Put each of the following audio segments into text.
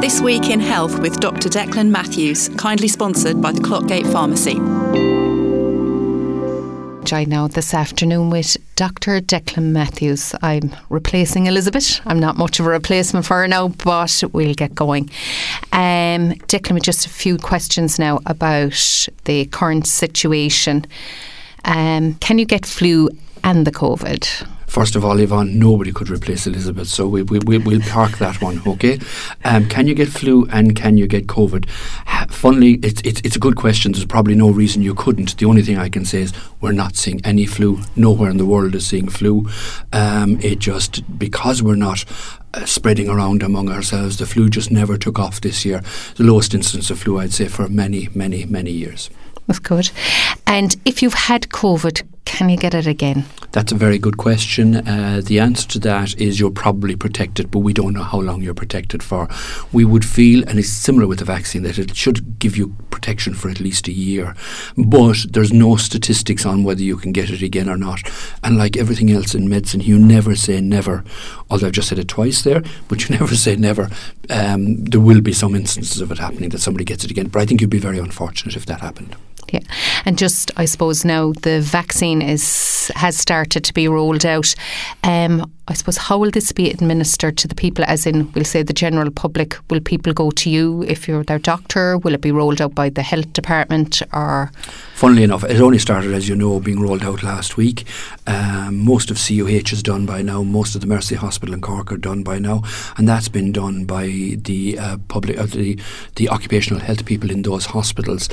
This Week in Health with Dr. Declan Matthews, kindly sponsored by the Clockgate Pharmacy. Joined now this afternoon with Dr. Declan Matthews. I'm replacing Elizabeth. I'm not much of a replacement for her now, but we'll get going. Declan, with just a few questions now about the current situation. Can you get flu and the COVID? First of all, Yvonne, nobody could replace Elizabeth, so we'll park that one, okay? Can you get flu and can you get COVID? Funnily, it's a good question. There's probably no reason you couldn't. The only thing I can say is we're not seeing any flu. Nowhere in the world is seeing flu. It just, because we're not spreading around among ourselves, the flu just never took off this year. The lowest instance of flu, I'd say, for many, many, many years. That's good. And if you've had COVID, can you get it again? That's a very good question. The answer to that is you're probably protected, but we don't know how long you're protected for. We would feel, and it's similar with the vaccine, that it should give you protection for at least a year. But there's no statistics on whether you can get it again or not. And like everything else in medicine, you never say never. Although I've just said it twice there, but you never say never. There will be some instances of it happening that somebody gets it again. But I think you'd be very unfortunate if that happened. Yeah, and just, I suppose now the vaccine has started to be rolled out. I suppose, how will this be administered to the people, as in, we'll say the general public? Will people go to you if you're their doctor? Will it be rolled out by the health department? Or funnily enough, it only started, as you know, being rolled out last week. Most of CUH is done by now. Most of the Mercy Hospital in Cork are done by now, and that's been done by the the occupational health people in those hospitals.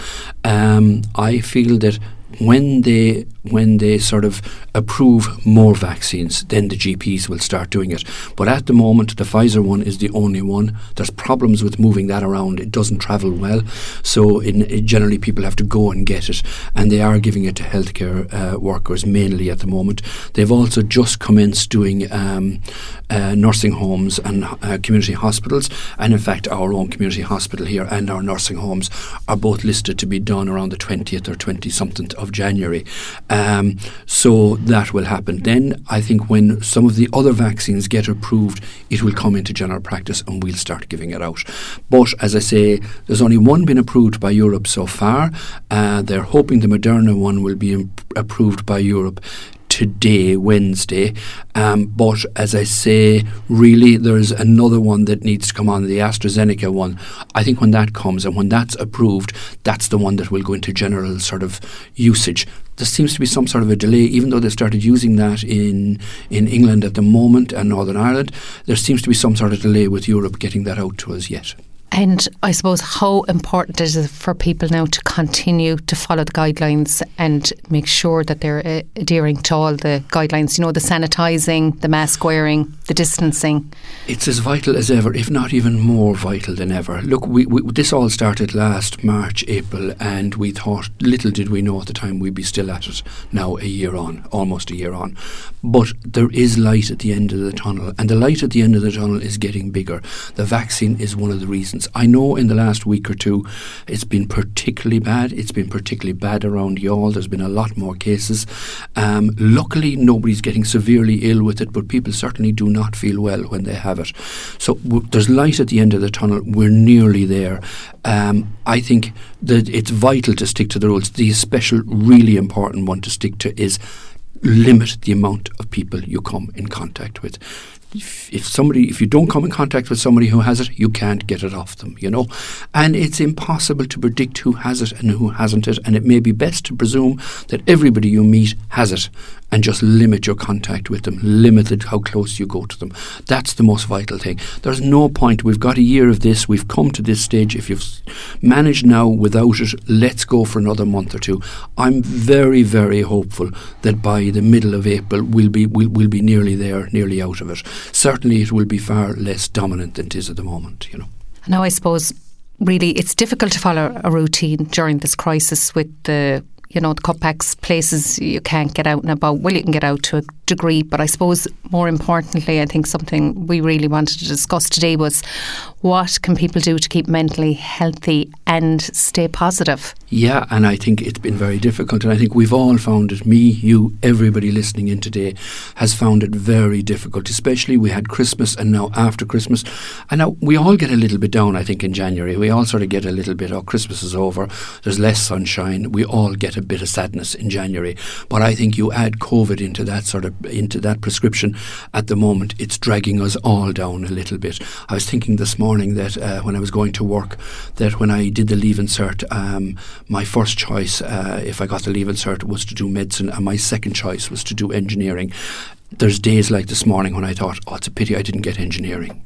I feel that when they sort of approve more vaccines, then the GPs will start doing it. But at the moment, the Pfizer one is the only one. There's problems with moving that around. It doesn't travel well. So generally people have to go and get it. And they are giving it to healthcare workers mainly at the moment. They've also just commenced doing nursing homes and community hospitals. And in fact, our own community hospital here and our nursing homes are both listed to be done around the 20th or 20-something of January. So that will happen. Then I think when some of the other vaccines get approved, it will come into general practice and we'll start giving it out. But as I say, there's only one been approved by Europe so far. They're hoping the Moderna one will be approved by Europe today, Wednesday. But as I say, really there's another one that needs to come on, the AstraZeneca one. I think when that comes and when that's approved, that's the one that will go into general sort of usage. There seems to be some sort of a delay, even though they started using that in England at the moment and Northern Ireland. There seems to be some sort of delay with Europe getting that out to us yet. And I suppose, how important is it for people now to continue to follow the guidelines and make sure that they're adhering to all the guidelines, you know, the sanitising, the mask wearing, the distancing? It's as vital as ever, if not even more vital than ever. Look, this all started last March, April, and we thought, little did we know at the time we'd be still at it now a year on, almost a year on. But there is light at the end of the tunnel, and the light at the end of the tunnel is getting bigger. The vaccine is one of the reasons. I know in the last week or two it's been particularly bad. It's been particularly bad around Youghal. There's been a lot more cases. Luckily, nobody's getting severely ill with it, but people certainly do not feel well when they have it. So there's light at the end of the tunnel. We're nearly there. I think that it's vital to stick to the rules. The special, really important one to stick to is limit the amount of people you come in contact with. If you don't come in contact with somebody who has it, you can't get it off them, you know. And it's impossible to predict who has it and who hasn't it, and it may be best to presume that everybody you meet has it and just limit your contact with them, limit how close you go to them. That's the most vital thing. There's no point. We've got a year of this. We've come to this stage. If you've managed now without it, let's go for another month or two. I'm very, very hopeful that by the middle of April we'll be nearly there, nearly out of it. Certainly it will be far less dominant than it is at the moment, you know. Now I suppose really it's difficult to follow a routine during this crisis with the cutbacks, places you can't get out and about. Well, you can get out to degree. But I suppose more importantly, I think something we really wanted to discuss today was what can people do to keep mentally healthy and stay positive? Yeah, and I think it's been very difficult, and I think we've all found it, me, you, everybody listening in today has found it very difficult, especially we had Christmas and now after Christmas, and now we all get a little bit down, I think, in January. We all sort of get a little bit, oh, Christmas is over, there's less sunshine, we all get a bit of sadness in January. But I think you add COVID into that prescription at the moment, it's dragging us all down a little bit. I was thinking this morning that when I was going to work, that when I did the Leaving Cert, my first choice, if I got the Leaving Cert, was to do medicine, and my second choice was to do engineering. There's days like this morning when I thought, oh, it's a pity I didn't get engineering.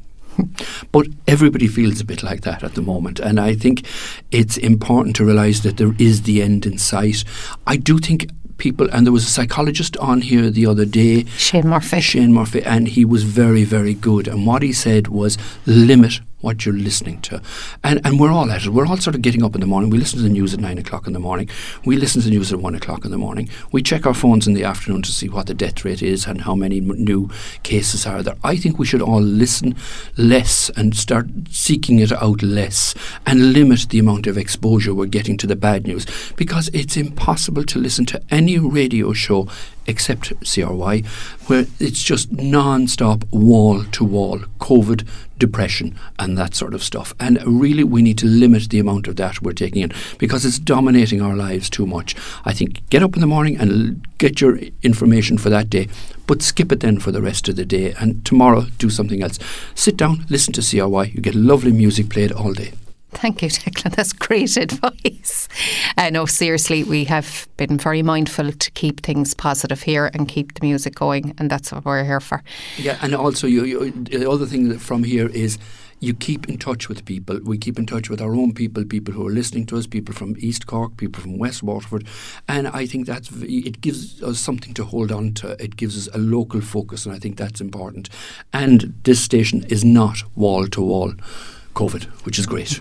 But everybody feels a bit like that at the moment, and I think it's important to realise that there is the end in sight. I do think people, and there was a psychologist on here the other day, Shane Murphy, and he was very, very good, and what he said was limit what you're listening to. And we're all at it. We're all sort of getting up in the morning. We listen to the news at 9 o'clock in the morning. We listen to the news at 1 o'clock in the morning. We check our phones in the afternoon to see what the death rate is and how many new cases are there. I think we should all listen less and start seeking it out less and limit the amount of exposure we're getting to the bad news, because it's impossible to listen to any radio show except CRY, where it's just non-stop, wall-to-wall COVID, depression and that sort of stuff. And really we need to limit the amount of that we're taking in, because it's dominating our lives too much. I think get up in the morning and get your information for that day, but skip it then for the rest of the day, and tomorrow do something else. Sit down, listen to CRY, you get lovely music played all day. Thank you, Declan. That's great advice. No, seriously, we have been very mindful to keep things positive here and keep the music going, and that's what we're here for. Yeah, and also the other thing from here is you keep in touch with people. We keep in touch with our own people who are listening to us, people from East Cork, people from West Waterford, and I think it gives us something to hold on to. It gives us a local focus, and I think that's important. And this station is not wall-to-wall COVID, which is great.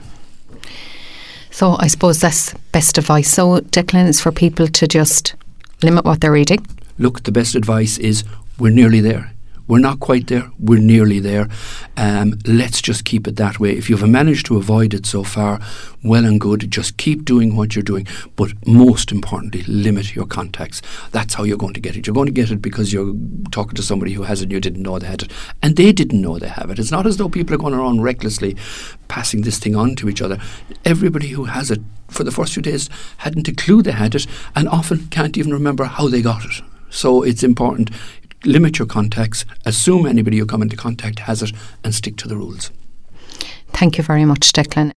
So I suppose that's best advice. So Declan, is for people to just limit what they're reading. Look, the best advice is we're nearly there. We're not quite there, we're nearly there. Let's just keep it that way. If you've managed to avoid it so far, well and good. Just keep doing what you're doing. But most importantly, limit your contacts. That's how you're going to get it. You're going to get it because you're talking to somebody who has it and you didn't know they had it. And they didn't know they have it. It's not as though people are going around recklessly passing this thing on to each other. Everybody who has it for the first few days hadn't a clue they had it, and often can't even remember how they got it. So it's important. Limit your contacts, assume anybody you come into contact has it, and stick to the rules. Thank you very much, Declan.